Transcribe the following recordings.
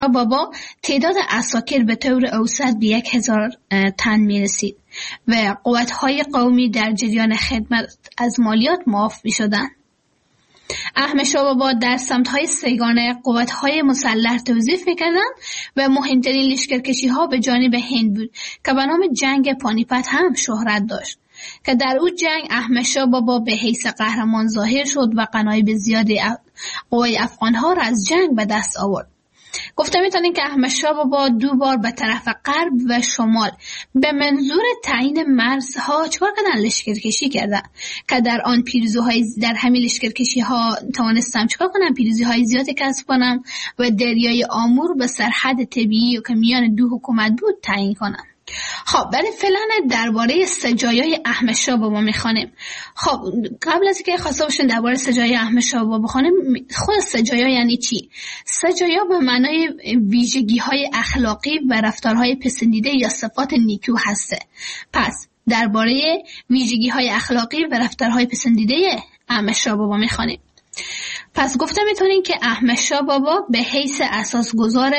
بابا تعداد عساکر به طور اوسط به 1000 تن می رسید و قوت‌های قومی در جریان خدمت از مالیات معاف می شدن. احمد شاه بابا در سمت‌های سگانه قوت‌های مسلح توظیف می‌کردند و مهمترین لشکرکشی‌ها به جانب هند بود که به نام جنگ پانیپت هم شهرت داشت که در او جنگ احمد شاه بابا به حیث قهرمان ظاهر شد و غنایم زیادی قوای افغان‌ها را از جنگ به دست آورد. گفته میتونیم که احمد شاه بابا 2 بار به طرف غرب و شمال به منظور تعیین مرزها چکار کردن؟ لشکرکشی کردن که در آن پیروزی‌های در همین لشکرکشی‌ها توانستم چکار کنم؟ پیروزی‌های زیادی کسب کنم و دریای آمور به سرحد طبیعی که میان 2 حکومت بود تعیین کنم. خب برای فعلا درباره سجایای احمد شاه بابا میخوانیم. خب قبل از اینکه خواسته باشین درباره سجایای احمد شاه بابا بخونیم، خود سجایا یعنی چی؟ سجایا به معنای ویژگی‌های اخلاقی و رفتارهای پسندیده یا صفات نیکو هسته. پس درباره ویژگی‌های اخلاقی و رفتارهای پسندیده احمد شاه بابا میخوانیم. پس گفته میتونین که احمد شاه بابا به حیث اساسگذار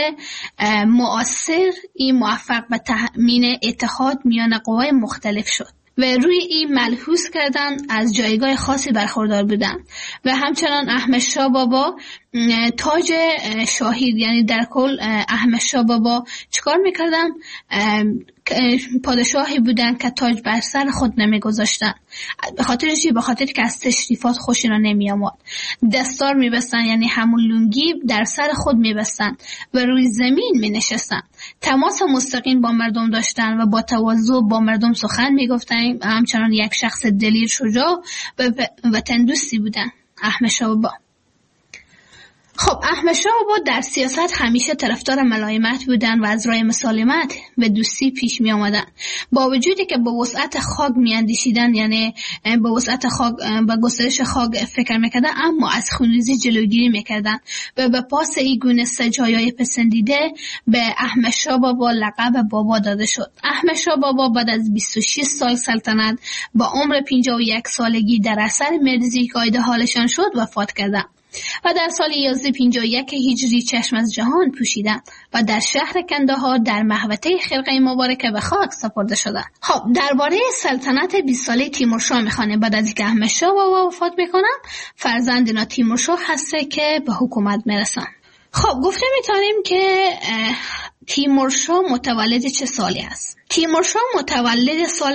مؤثر این موفق به تأمین اتحاد میان قوای مختلف شد و روی این ملحوظ کردن از جایگاه خاصی برخوردار بودن و همچنان احمد شاه بابا تاج شاهی، یعنی در کل احمد شاه بابا چیکار میکردن؟ پادشاهی بودن که تاج بر سر خود نمیگذاشتن. به خاطر چی؟ به خاطر که از تشریفات خوشی را نمی آمد. دستار میبستن، یعنی همون لنگی در سر خود میبستن و روی زمین می نشستن. تماس مستقیم با مردم داشتن و با تواضع با مردم سخن میگفتن. همچنان یک شخص دلیر، شجاع و وطن دوستی بودن احمد شاه بابا. خب احمد شاه بابا در سیاست همیشه طرفدار ملایمت بودن و از راه مسالمت و دوستی پیش می آمدن. با وجودی که به وسعت خاک می اندیشیدن، یعنی به وسعت خاک، به گسترش خاک فکر میکردن، اما از خونریزی جلوگیری میکردن و به پاس این گونه سجایای پسندیده به احمد شاه بابا لقب بابا داده شد. احمد شاه بابا بعد از 26 سال سلطنت با عمر 51 سالگی در اثر مرضی که آیده حالشان شد وفات کردند و در سال 1151 هجری چشم از جهان پوشیدند و در شهر کندهار در محوطه خرقه مبارکه به خاک سپرده شدند. خب درباره سلطنت 20 ساله تیمورشاه میخوانیم. بعد از اینکه احمد شاه بابا وفات میکنن، فرزند تیمورشاه هسته که به حکومت میرسن. خب گفته میتونیم که تیمورشاه متولد چه سالی است؟ تیمورشاه متولد سال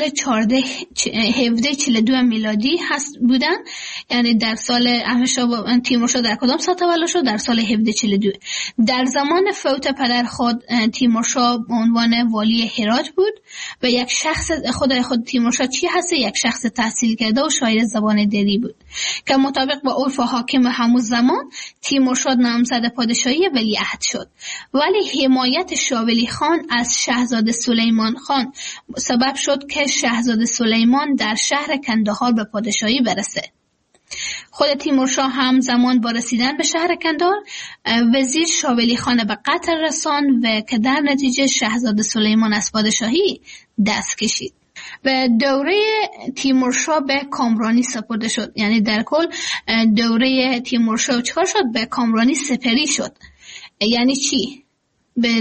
1742 میلادی هست بودن، یعنی در سال تیمورشاه در کدام سال تولد شد؟ در سال 1742. در زمان فوت پدر خود تیمورشاه به عنوان والی هرات بود و یک شخص خود تیمورشاه چی هست؟ یک شخص تحصیل کرده و شاعر زبان دری بود که مطابق با عرف حاکم همون زمان تیمورشاه نامزد پادشاهی ولیعهد شد، ولی حمایت شاه ولی خان از شاهزاده سلیمان خان سبب شد که شاهزاده سلیمان در شهر کندهار به پادشاهی برسه. خود تیمورشاه هم زمان با رسیدن به شهر کندهار وزیر شاه ولی خان به قتل رساند و که در نتیجه شاهزاده سلیمان از پادشاهی دست کشید و دوره تیمورشاه به کامرانی سپرده شد. یعنی در کل دوره تیمورشاه چکار شد؟ به کامرانی سپری شد. یعنی چی؟ به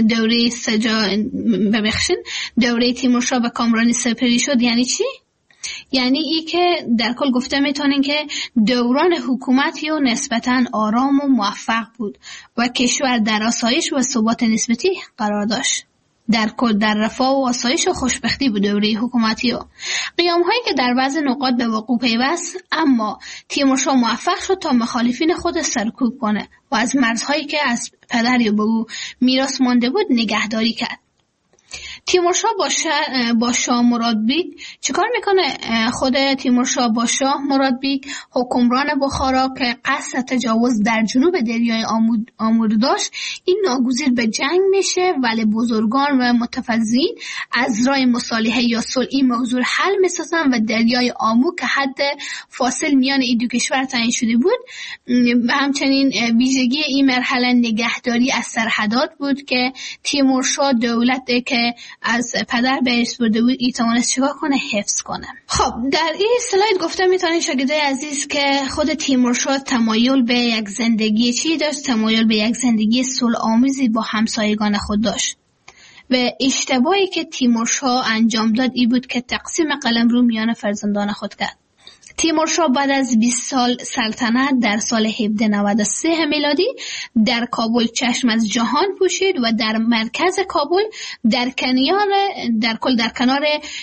دوره تیمورشاه به کامرانی سپری شد یعنی چی؟ یعنی ای که در کل گفته میتونین که دوران حکومتی و نسبتاً آرام و موفق بود و کشور در آسایش و ثبات نسبتی قرار داشت. در کل در رفاه و آسایش و خوشبختی بود دوره حکومتی و قیام هایی که در بعض نقاط به وقوع پیوست، اما تیمورشاه موفق شد تا مخالفین خود سرکوب کنه و از مرزهایی که از پدری به او میراث مانده بود نگهداری کرد. تیمورشاه با شاه مرادبیگ چیکار میکنه؟ خود تیمورشاه با شاه مرادبیگ حکمران بخارا که قصد تجاوز در جنوب دریای آمور داشت، این ناگزیر به جنگ میشه، ولی بزرگان و متفضلین از راه مصالحه یا صلح این موضوع حل میسازن و دریای آمو که حد فاصل میان این دو کشور تعیین شده بود. همچنین ویژگی این مرحله نگهداری از سرحدات بود که تیمورشاه دولت که از پدر به ارث برده بود ای توانست چیکار کنه؟ حفظ کنه. خب در این اسلاید گفتم میتونین شاگردای عزیز که خود تیمورشاه تمایل به یک زندگی چی داشت؟ تمایل به یک زندگی صلح‌آمیزی با همسایگان خود داشت و اشتباهی که تیمورشاه انجام داد ای بود که تقسیم قلمرو میان فرزندان خود کرد. تیمورشاه بعد از 20 سال سلطنت در سال 1793 میلادی در کابل چشم از جهان پوشید و در مرکز کابل در کنار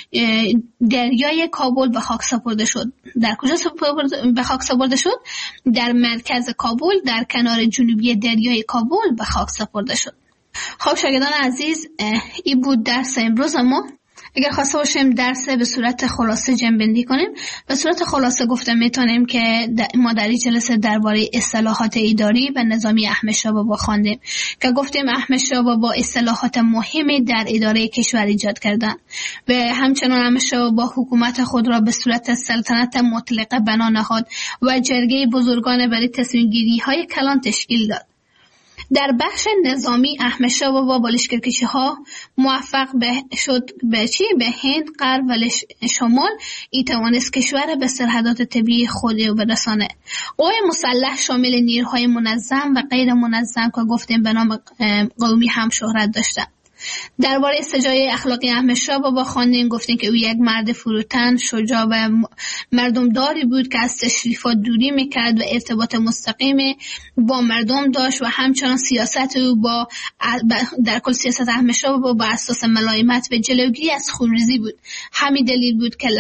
دریای کابل به خاک سپرده شد. در کجا به خاک سپرده شد؟ در مرکز کابل در کنار جنوبی دریای کابل به خاک سپرده شد. خب شاگردان عزیز، این بود درس امروز ما. اگر خواسته باشیم درس به صورت خلاصه جمع‌بندی کنیم، به صورت خلاصه گفته میتونیم که ما در این جلسه درباره اصلاحات اداری و نظامی احمد شاه بابا خواندیم که گفتیم احمد شاه بابا اصلاحات مهمی در اداره کشور ایجاد کردند و همچنان احمد شاه بابا حکومت خود را به صورت سلطنت مطلقه بنا نهاد و جرگه بزرگان برای تصمیم گیری های کلان تشکیل داد. در بخش نظامی احمد شاه بابا با لشکرکشی‌ها موفق شد به هند، غرب و شمال ای توانست کشور به سرحدات طبیعی خود برسانه. قوای مسلح شامل نیروهای منظم و غیر منظم که گفتیم به نام قومی هم شهرت داشتند. درباره سجای اخلاقی احمد شاه بابا خواندیم، گفتیم که او یک مرد فروتن، شجاع و مردمداری بود که از تشریفات دوری میکرد و ارتباط مستقیم با مردم داشت و همچنان سیاست او در کل سیاست احمد شاه بابا با اساس ملایمت و جلوگیری از خونریزی بود. همین دلیل بود که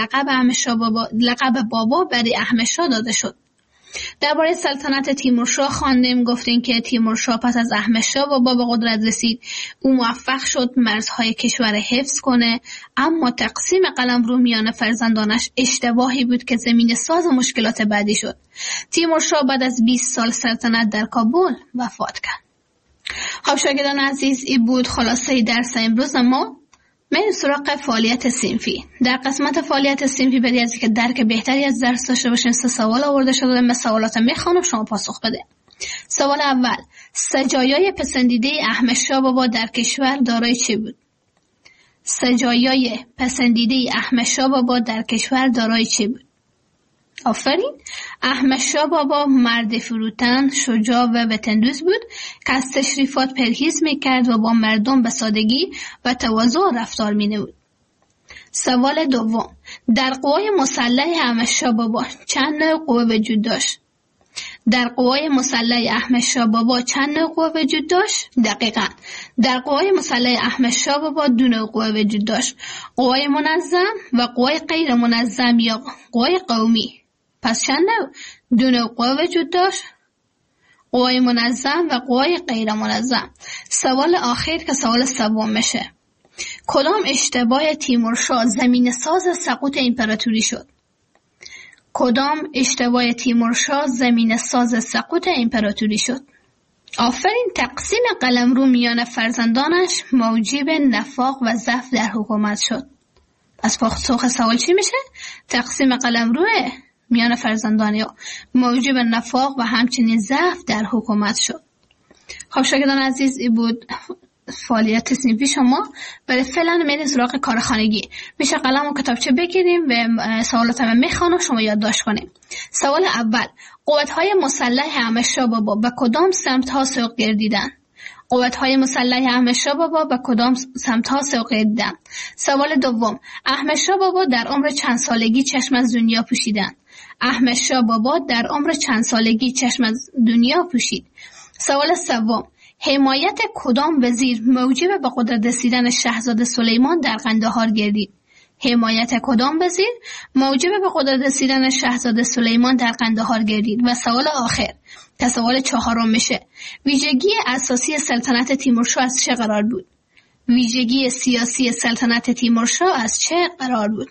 لقب بابا برای احمد شاه داده شد. درباره سلطنت تیمورشاه خواندیم، گفتیم که تیمورشاه پس از احمد شاه بابا به قدرت رسید. او موفق شد مرزهای کشور حفظ کنه، اما تقسیم قلمرو میان فرزندانش اشتباهی بود که زمین ساز مشکلات بعدی شد. تیمورشاه بعد از 20 سال سلطنت در کابل وفات کرد. خب شاگردان عزیز، این بود خلاصه درس امروز ما. من سراغ فعالیت صنفی. در قسمت فعالیت صنفی برای از که درک بهتری از درس داشته باشین 3 سوال آورده شده. من سوالات میخوانم، شما پاسخ بده. سوال اول: سجایای پسندیده احمد شاه بابا در کشور دارای چه بود؟ سجایای پسندیده احمد شاه بابا در کشور دارای چه بود؟ آفرین. احمد شاه بابا مرد فروتن، شجاع و وطندوست بود که از تشریفات پرهیز میکرد و با مردم به سادگی و تواضع رفتار مینمود. سوال دوم: در قوای مسلح احمد شاه بابا چند نوع قوه وجود داشت؟ در قوای مسلح احمد شاه بابا چند نوع قوه وجود داشت؟ دقیقاً در قوای مسلح احمد شاه بابا 2 نوع قوه وجود داشت: قوای منظم و قوای غیر منظم یا قوای قومی. پس چند نوع؟ 2 نوع قوه وجود داشت: قوای منظم و قوای غیر منظم. سوال آخر که سوال سوم میشه: کدام اشتباه تیمورشاه زمین ساز سقوط امپراتوری شد؟ کدام اشتباه تیمورشاه زمین ساز سقوط امپراتوری شد؟ آفرین. تقسیم قلمرو میان فرزندانش موجب نفاق و ضعف در حکومت شد. پس پاسخ سوال چی میشه؟ تقسیم قلمرو میان فرزندان یا موجب نفاق و همچنین ضعف در حکومت شد. خب شاگردان عزیز، این بود فعالیت صنفی شما. برای فعلا میریم سراغ کار خانگی. میشه قلم و کتابچه بگیریم و سوالاتم میخوانم، شما یادداشت کنیم. سوال اول: قوت‌های مسلح احمد شاه بابا به کدام سمت‌ها سوق گردیدند؟ قوت‌های مسلح احمد شاه بابا به کدام سمت‌ها سوق گردیدند؟ سوال دوم: احمد شاه بابا در عمر چند سالگی چشم از دنیا پوشیدند؟ احمد شاه بابا در عمر چند سالگی چشم از دنیا پوشید؟ سوال سوم: حمایت کدام وزیر موجب به قدرت رسیدن شاهزاده سلیمان در قندهار گردید؟ حمایت کدام وزیر موجب به قدرت رسیدن شاهزاده سلیمان در قندهار گردید؟ و سوال آخر که سوال 4 میشه: ویژگی اساسی سلطنت تیمورشاه از چه قرار بود؟ ویژگی سیاسی سلطنت تیمورشاه از چه قرار بود؟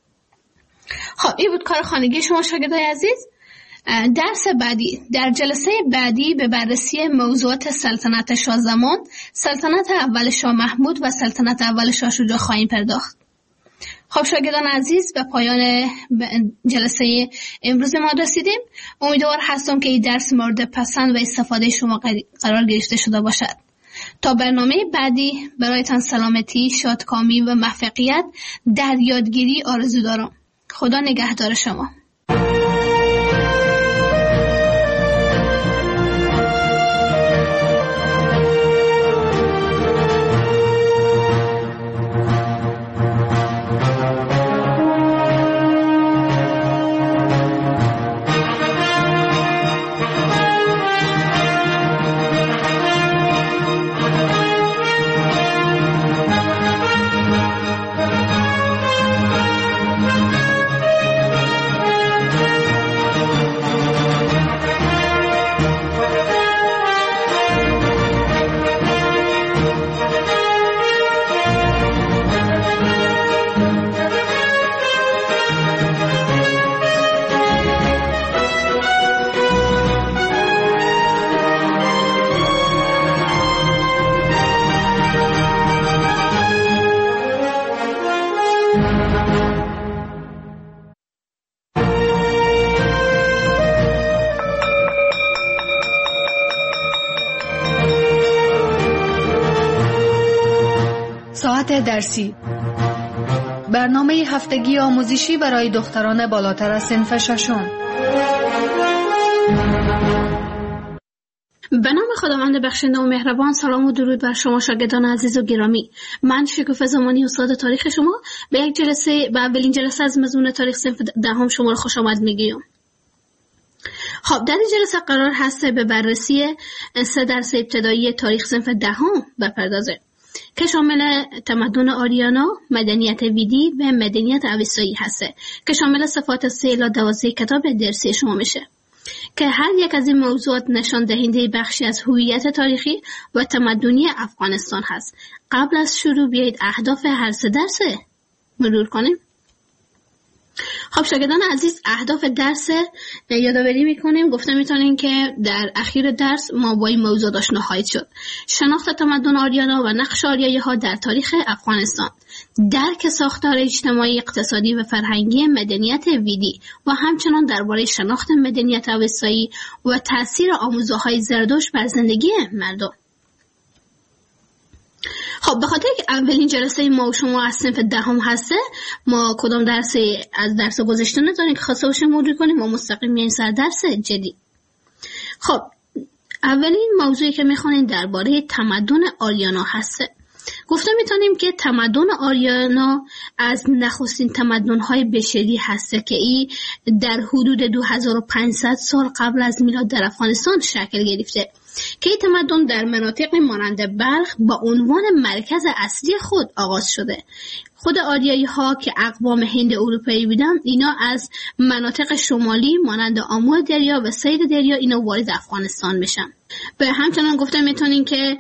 خب این بود کار خانگی شما شاگردای عزیز. درس بعدی، در جلسه بعدی به بررسی موضوعات سلطنت شاه زمان، سلطنت اول شاه محمود و سلطنت اول شاه شجاع خواهیم پرداخت. خب شاگردان عزیز، به پایان جلسه امروز ما رسیدیم. امیدوار هستم که این درس مورد پسند و استفاده شما قرار گرفته شده باشد. تا برنامه بعدی برایتان سلامتی، شادکامی و موفقیت در یادگیری آرزو دارم. خدا نگهدار شما. ساعت درسی، برنامه هفتگی آموزشی برای دختران بالاتر از صنف ششم. به نام خداوند بخشنده و مهربان. سلام و درود بر شما شاگردان عزیز و گرامی. من شکوفه زمانی استاد تاریخ شما به یک جلسه و اولین جلسه از مضمون تاریخ صنف دهم شما را خوش آمد میگیم. خب در این جلسه قرار هست به بررسی 3 درس ابتدایی تاریخ صنف دهم بپردازه که شامل تمدن آریانا، مدنیت ویدی و مدنیت اوستایی هسته که شامل صفات 3 الی 12 کتاب درسی شما میشه که هر یک از این موضوعات نشان دهنده بخشی از هویت تاریخی و تمدنی افغانستان هست. قبل از شروع بیایید اهداف هر 3 درس مرور کنیم. خب شاگردان عزیز، اهداف درس یادآوری میکنیم. گفته میتونیم که در اخیر درس ما با این موضوع آشنا خواهید شد: شناخت تمدن آریانا و نقش آریایی ها در تاریخ افغانستان، درک ساختار اجتماعی، اقتصادی و فرهنگی مدنیت ویدی و همچنان درباره شناخت مدنیت اوستایی و تاثیر آموزه‌های زردشت بر زندگی مردم. خب به خاطر که اولین جلسه ما و شما از صنف دهم هسته، ما کدام درس از درس گذشته نداریم که خواسته باشیم مرور کنیم، ما مستقیم میایم سر درس جدید. خب اولین موضوعی که میخوانیم درباره تمدن آریانا هسته. گفته میتونیم که تمدن آریانا از نخستین تمدن‌های بشری هسته که ای در حدود 2500 سال قبل از میلاد در افغانستان شکل گرفته که این تمدن در مناطق مانند بلخ با عنوان مرکز اصلی خود آغاز شده. خود آریایی ها که اقوام هند اروپایی بودن، اینا از مناطق شمالی مانند آمو دریا و سید دریا اینا وارد افغانستان میشن. به همچنان گفته میتونین که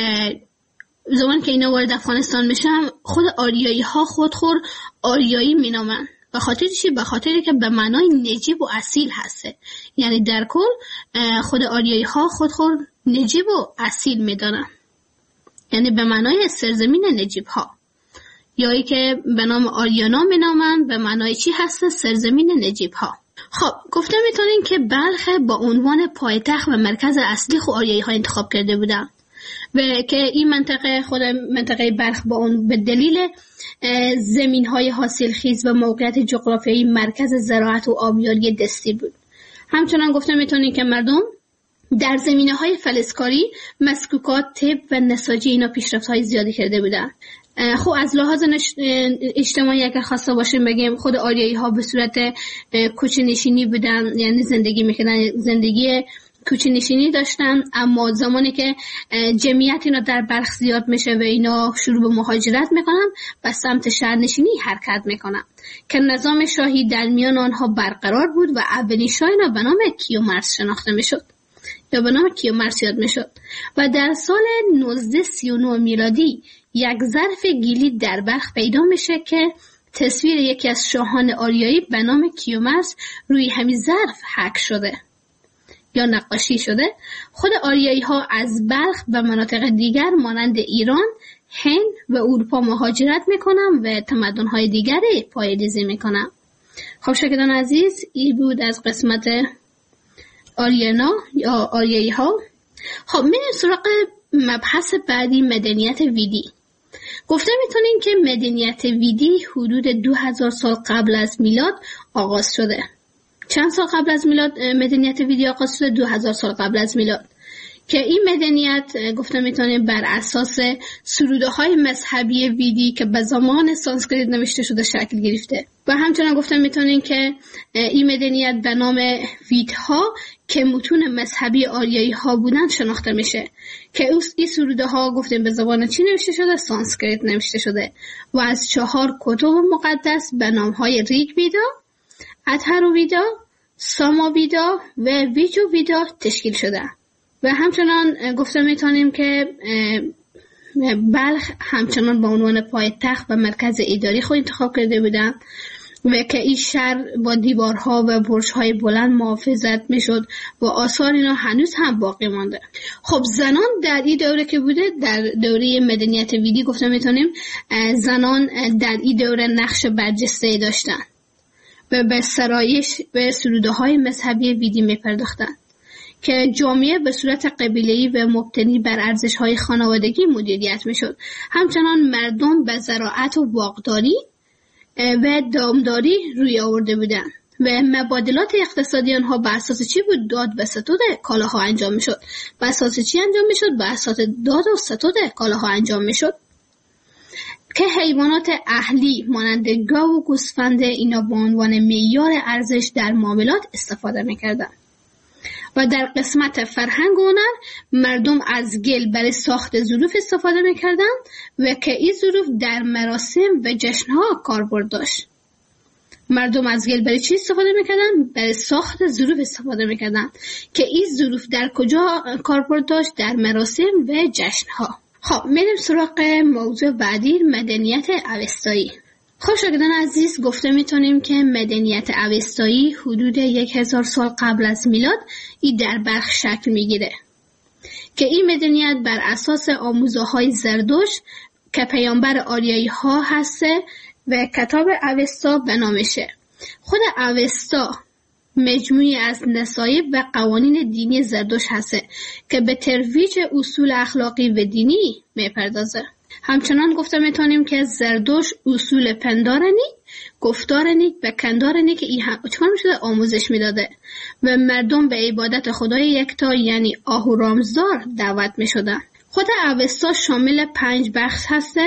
زمان که اینا وارد افغانستان میشن، خود آریایی ها خودخور آریایی مینامن. به خاطر چی؟ به خاطری که به معنای نجیب و اصیل هسته. یعنی در کل خود آریایی ها خودخور نجیب و اصیل میدانن، یعنی به معنای سرزمین نجیب ها، یا ای که به نام آریانا مینامن به معنای چی هسته؟ سرزمین نجیب ها. خب گفته میتونین که بلخ با عنوان پایتخت و مرکز اصلی خود آریایی ها انتخاب کرده بودن و که این منطقه، خود منطقه بلخ با اون به دلیل زمین‌های حاصلخیز و موقعیت جغرافیایی مرکز زراعت و آبیاری دستی بود. همچنان گفته میتونید که مردم در زمینه‌های فلزکاری، مسکوکات، طب و نساجی اینا پیشرفت‌های زیادی کرده بودن. خب از لحاظ اجتماعی اگر خواسته باشیم بگیم، خود آریایی ها به صورت کوچه نشینی بودن، یعنی زندگی میکردن، زندگی کوچه نشینی داشتن. اما زمانی که جمعیت اینا در بلخ زیاد میشه و اینا شروع به مهاجرت میکنن و سمت شهرنشینی حرکت میکنن که نظام شاهی در میان آنها برقرار بود و اولین شاه اینا به نام کیومرث شناخته میشد یا به نام کیومرث یاد میشد. و در سال 1939 میلادی یک ظرف گیلی در بلخ پیدا میشه که تصویر یکی از شاهان آریایی به نام کیومرث روی همین ظرف حک شده یا نقاشی شده. خود آریایی ها از بلخ به مناطق دیگر مانند ایران، هند و اروپا مهاجرت میکنن و تمدن های دیگری پایه‌ریزی میکنن. خب شاگردان عزیز، این بود از قسمت آریانا یا آریایی ها. خب میریم سراغ مبحث بعدی مدنیت ویدی. گفته میتونیم که مدنیت ویدی حدود 2000 سال قبل از میلاد آغاز شده. چند سال قبل از میلاد مدنیت ویدی آغاز شده؟ 2000 سال قبل از میلاد، که این مدنیت گفته میتونیم بر اساس سروده های مذهبی ویدی که به زمان سانسکریت نوشته شده شکل گرفته. و همچنان گفته میتونیم که این مدنیت به نام ویدها که متون مذهبی آریایی ها بودن شناخته میشه، که این سروده ها گفتیم به زبان چی نوشته شده؟ سانسکریت نوشته شده و از 4 کتب مقدس به نام های ریگ ویدا، اتهرو ویدا، ساما ویدا و ویجو ویدا تشکیل شده. و همچنان گفته میتونیم که بلخ همچنان به عنوان پایتخت و مرکز اداری خود انتخاب کرده بودند و که این شهر با دیوارها و برج‌های بلند محافظت میشد و آثار اینا هنوز هم باقی مانده. خب زنان در این دوره که بوده، در دوره مدنیت ویدی گفته میتونیم زنان در این دوره نقش برجسته داشتن و به سرایش و سروده‌های مذهبی ویدی میپرداختند که جامعه به صورت قبیله‌ای و مبتنی بر ارزش‌های خانوادگی مدیریت میشد. همچنان مردم به زراعت و باغداری و دامداری روی آورده بودند و مبادلات اقتصادی آنها بر اساس چی بود؟ داد و ستود کالاها انجام میشد. بر اساس چی انجام میشد؟ بر اساس داد و ستود کالاها انجام میشد که حیوانات اهلی مانند گاو و گوسفند اینا به عنوان معیار ارزش در معاملات استفاده میکردند. و در قسمت فرهنگ و هنر مردم از گل برای ساخت ظروف استفاده میکردند و که این ظروف در مراسم و جشنها کاربرد داشت. مردم از گل برای چی استفاده میکردند؟ برای ساخت ظروف استفاده میکردند که این ظروف در کجا کاربرد داشت؟ در مراسم و جشنها. خب میریم سراغ موضوع بعدی، مدنیت اوستایی. خب شاگردان عزیز، گفته میتونیم که مدنیت اوستایی حدود 1000 سال قبل از میلاد ای در بلخ شکل میگیره که این مدنیت بر اساس آموزه‌های زردشت که پیامبر آریایی ها هسته و کتاب اوستا به نامشه. خود اوستا مجموعی از نصایب و قوانین دینی زردشت هسته که به ترویج اصول اخلاقی و دینی میپردازه. همچنان گفته میتونیم که زردشت اصول پندارنی، گفتارنی و کندارنی که این چکار میشده؟ آموزش میداده و مردم به عبادت خدای یکتا یعنی آهورامزدار دعوت میشدن. خود اوستا شامل 5 بخش هسته.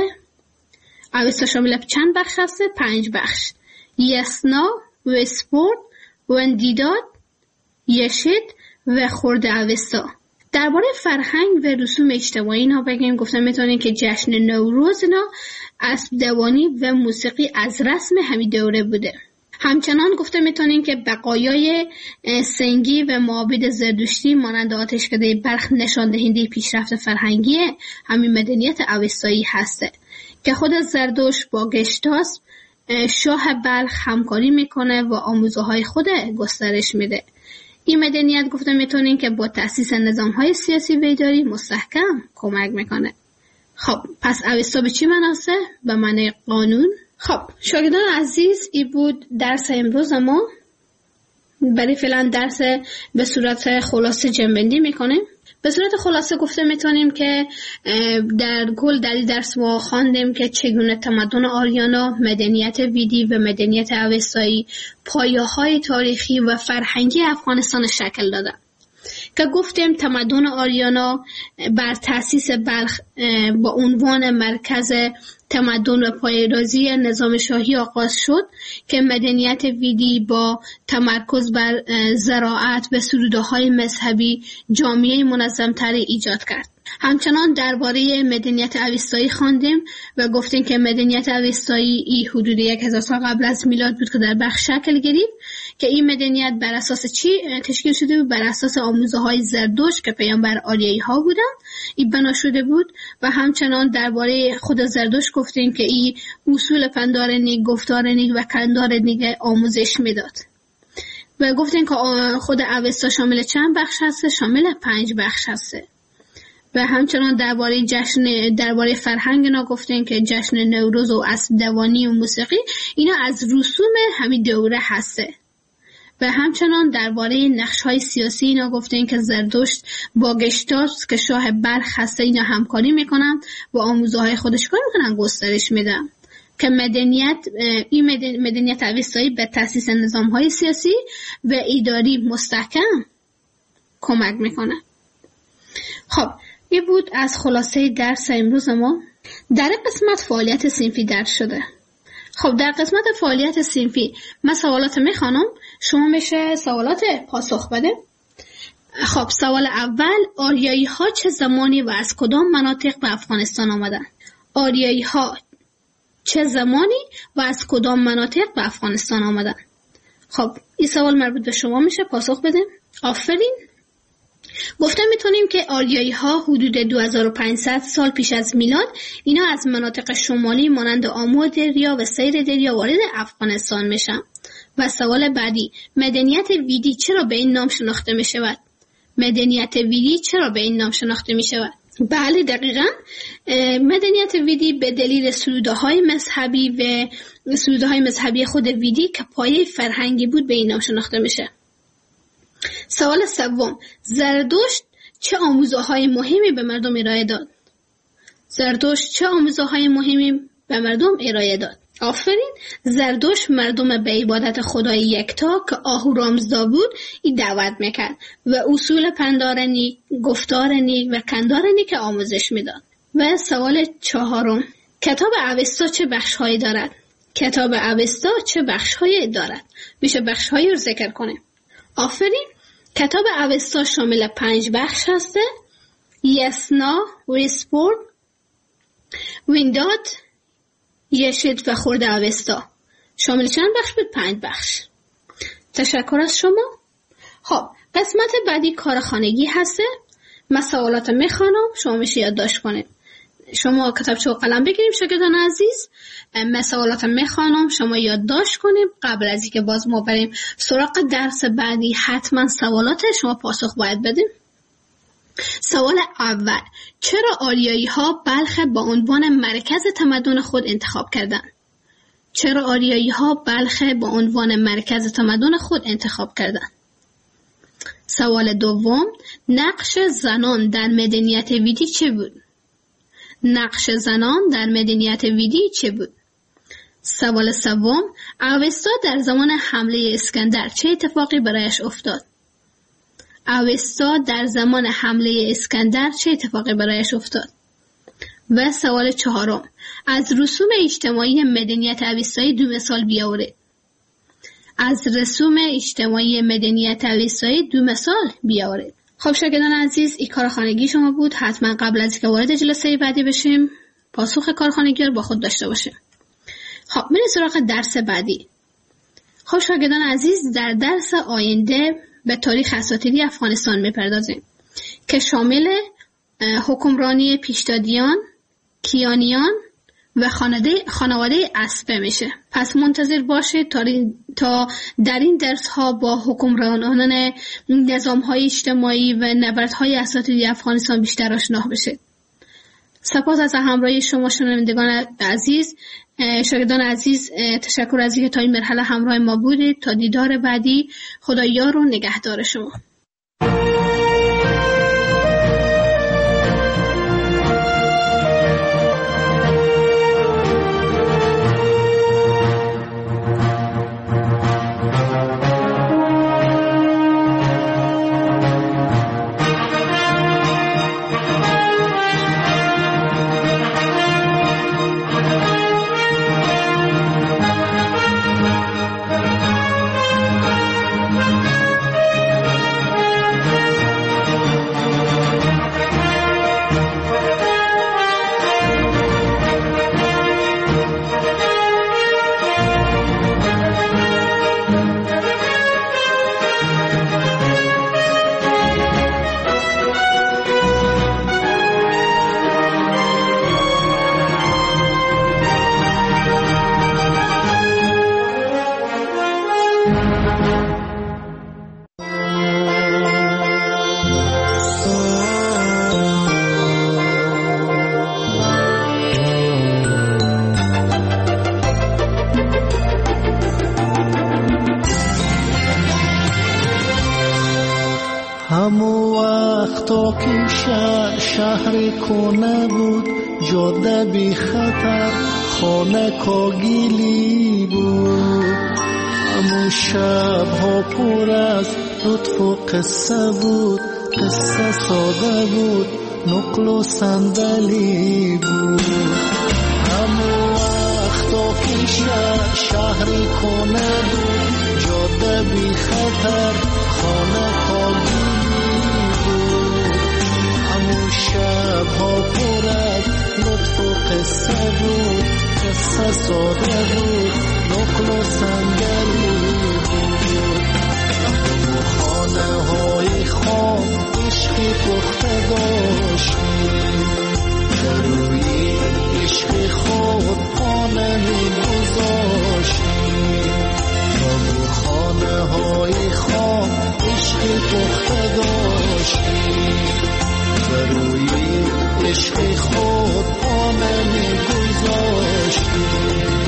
اوستا شامل چند بخش هسته؟ 5 بخش: یسنا و سپورت و اندیداد، یشید و خورد اوستا. درباره فرهنگ و رسوم اجتماعی اینا بگیم، گفتم میتونیم که جشن نوروز اینا اسب دوانی و موسیقی از رسم همین دوره بوده. همچنان گفته میتونیم که بقایای سنگی و معابد زردشتی مانند آتشکده بلخ نشان دهنده پیشرفت فرهنگی همین مدنیت اوستایی هسته که خود زردشت با گشتاسب شاه بلخ همکاری میکنه و آموزه‌های خود گسترش میده. این مدنیت گفته میتونیم که با تأسیس نظام‌های سیاسی و اداری مستحکم کمک میکنه. خب پس اوستا به چی معناست؟ به معنی قانون. خب شاگردان عزیز، این بود درس امروز ما. برای فعلا درس به صورت خلاصه جمع‌بندی میکنیم. به صورت خلاصه گفته میتونیم که در این درس ما خواندیم که چگونه تمدن آریانا، مدنیت ویدی و مدنیت اوستایی پایه‌های تاریخی و فرهنگی افغانستان شکل دادن. که گفتیم تمدن آریانا بر تأسیس بلخ با عنوان مرکز تمدن و پایه‌ریزی نظام شاهی آغاز شد که مدنیت ویدی با تمرکز بر زراعت و سروده‌های مذهبی جامعه منظم‌تری ایجاد کرد. همچنان درباره مدنیت اوستایی خواندیم و گفتیم که مدنیت اوستایی ای حدود 1000 سال قبل از میلاد بود که در بلخ شکل گرفت که این مدنیت بر اساس چی تشکیل شده بود؟ بر اساس آموزه‌های زردشت که پیامبر آریایی ها بودند این بنا شده بود. و همچنان درباره خود زردشت گفتیم که این اصول پندارنی، گفتارنی و کندارنی آموزش میداد و گفتیم که خود اوستا شامل چند بخش هست؟ شامل 5 بخش هست. و همچنان درباره فرهنگ اینا گفتیم که جشن نوروز و اسب دوانی و موسیقی اینا از رسوم همین دوره هسته و همچنان درباره نقش‌های سیاسی اینا گفتن که زرتشت با گشتاس که شاه بلخ هسته اینا همکاری میکنن و آموزه‌های خودش کار میکنن گسترش میدن که مدنیت اوستایی به تأسیس نظام‌های سیاسی و اداری مستحکم کمک میکنه. خب این بود از خلاصه درس امروز ما. در قسمت فعالیت صنفی درس شده. خب در قسمت فعالیت صنفی من سوالات میخوانم، شما میشه سوالات پاسخ بده. خب سوال اول، آریایی ها چه زمانی و از کدام مناطق به افغانستان آمدن؟ آریایی ها چه زمانی و از کدام مناطق به افغانستان آمدن؟ خب این سوال مربوط به شما میشه، پاسخ بده. آفرین. گفتم میتونیم که آریایی ها حدود 2500 سال پیش از میلاد اینا از مناطق شمالی مانند آمو دریا و سیر دریا وارد افغانستان میشن. و سوال بعدی، مدنیت ویدی چرا به این نام شناخته میشود؟ مدنیت ویدی چرا به این نام شناخته میشود؟ بله دقیقاً مدنیت ویدی به دلیل سروده‌های مذهبی خود ویدی که پایه فرهنگی بود به این نام شناخته میشه. سوال سوم، زرتشت چه آموزه‌های مهمی به مردم ارائه داد؟ زرتشت چه آموزه‌های مهمی به مردم ارائه داد؟ آفرین. زرتشت مردم به عبادت خدای یکتا که آهورامزدا بود این دعوت میکرد و اصول پندار نیک، گفتار نیک و کندار نیک آموزش میداد. و سوال چهارم، کتاب اوستا چه بخش‌هایی دارد؟ کتاب اوستا چه بخش‌هایی دارد؟ میشه بخش‌هایی رو ذکر کنیم. آفرین. کتاب اوستا شامل 5 بخش هسته: یسنا، ریسپورت، وینداد، یشید و خورد اوستا. شامل چند بخش بود؟ 5 بخش. تشکر از شما. خب قسمت بعدی کار خانگی هسته. من سوالات میخوانم، شما میشه یادداشت کنید. شما کتابچه و قلم بگیریم شاگردان عزیز. من سوالات میخوانم، شما یادداشت کنیم. قبل از اینکه باز ما بریم سراغ درس بعدی حتما سوالات شما پاسخ باید بدیم. سوال اول، چرا آریایی ها بلخ با عنوان مرکز تمدن خود انتخاب کردند؟ چرا آریایی ها بلخ با عنوان مرکز تمدن خود انتخاب کردند؟ سوال دوم، نقش زنان در مدنیت ویدی چه بود؟ نقش زنان در مدنیت ویدی چه بود؟ سوال سوم، اوستا در زمان حمله اسکندر چه اتفاقی برایش افتاد؟ اوستا در زمان حمله اسکندر چه اتفاقی برایش افتاد؟ و سوال چهارم، از رسوم اجتماعی مدنیت اوستایی 2 مثال بیاورید. از رسوم اجتماعی مدنیت اوستایی 2 مثال بیاورید. خب شاگردان عزیز، این کار خانگی شما بود. حتما قبل از اینکه وارد جلسه بعدی بشیم پاسخ کار خانگی رو با خود داشته باشیم. خب میریم سراغ درس بعدی. خب شاگردان عزیز، در درس آینده به تاریخ اساطیری افغانستان میپردازیم که شامل حکمرانی پیشدادیان، کیانیان و خانواده اسبه میشه. پس منتظر باشید تا در این درس ها با حکمرانان نظام های اجتماعی و نبردهای اساطیری افغانستان بیشتر آشنا بشید. سپاس از همراهی شما شنوندگان عزیز. شاگردان عزیز، تشکر از اینکه تا این مرحله همراه ما بودید. تا دیدار بعدی، خدا یار و نگهدار شما. شهر کنه بود، جاده بی خطر، خانه کاگیلی بود. اما شبها پر از لطف و قصه بود، قصه ساده بود، نقل و صندلی بود. اما وقتا که شهری کنه بود، جاده بی خطر، خانه کاگیلی بود. اما شبها پر از لطف و قصه بود، قصه ساده بود، نقل و صندلی بود. و خانه های خام عشقی پخته داشتیم، در روی عشق خود خانه می گذاشتیم. و خانه های خام عشقی پخته داشتیم، در روی عشق خود خانه می گذاشتیم.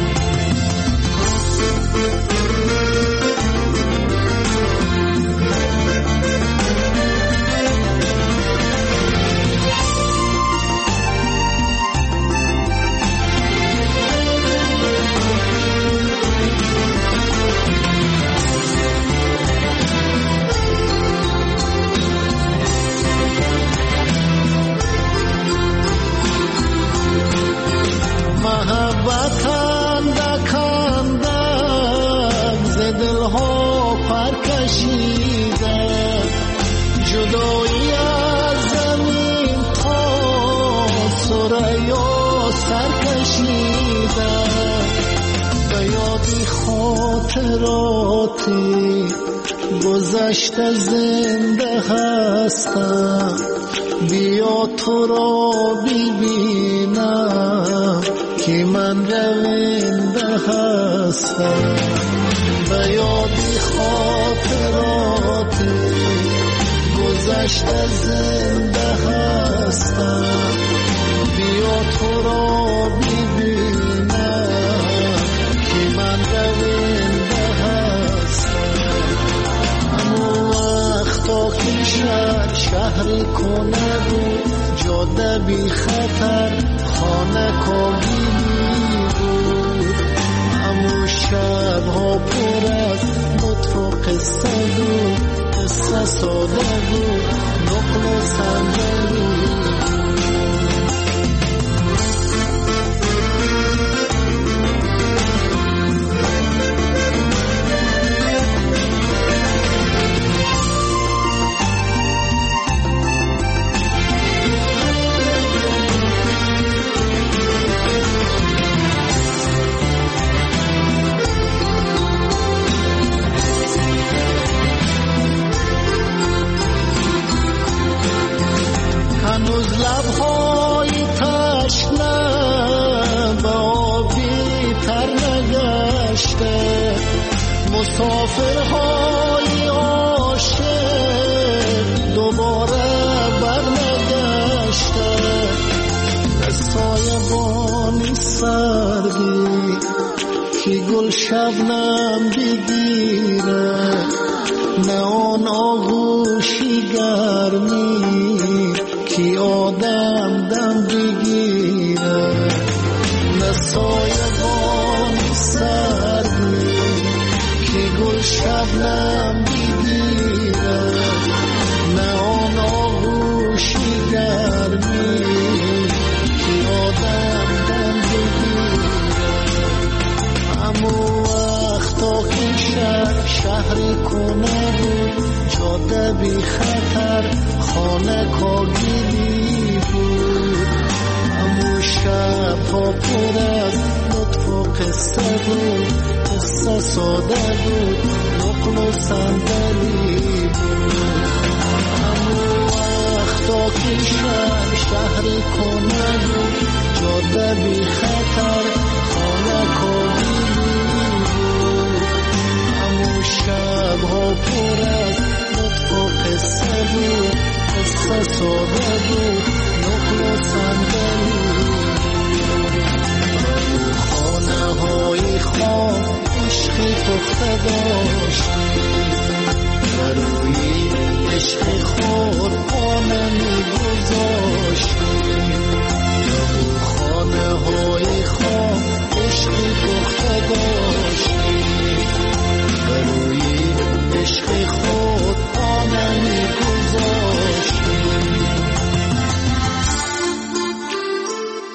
جدایی از زمین تا سریا سر کشیده، به یادی خاطراتی گذشته زنده هستم. بیا تو را ببینم که من رونده هستم. به یادی خاطراتی گذشته زنده هستم. بیا تو را ببینم که من رونده هستم. اما وقتا که شهر کنه بود، جاده بی خطر، خانه کاگیلی بود. اما شبها پر از لطف و قصه بود، قصه ساده بود، نقل و صندلی هنوز لبهای تشنه به آبی تر نگشته، مسافرهای عاشق دوباره برنگشته. به سایبانی سردی که گل شبنم بگیره، نه آن آغوشی گرمی که آدم دم بگیره. نه سایبانی سردی که گل شبنم بگیره، نه آن آغوشی گرمی که آدم دم بگیره. اما وقتا که شهر کنه بود، جاده بی خطر، خانه کاگیلی بود. اما شبها پر از لطف و قصه بود، قصه ساده بود، نقل و صندلی بود. اما وقتا که شهر کنه بود،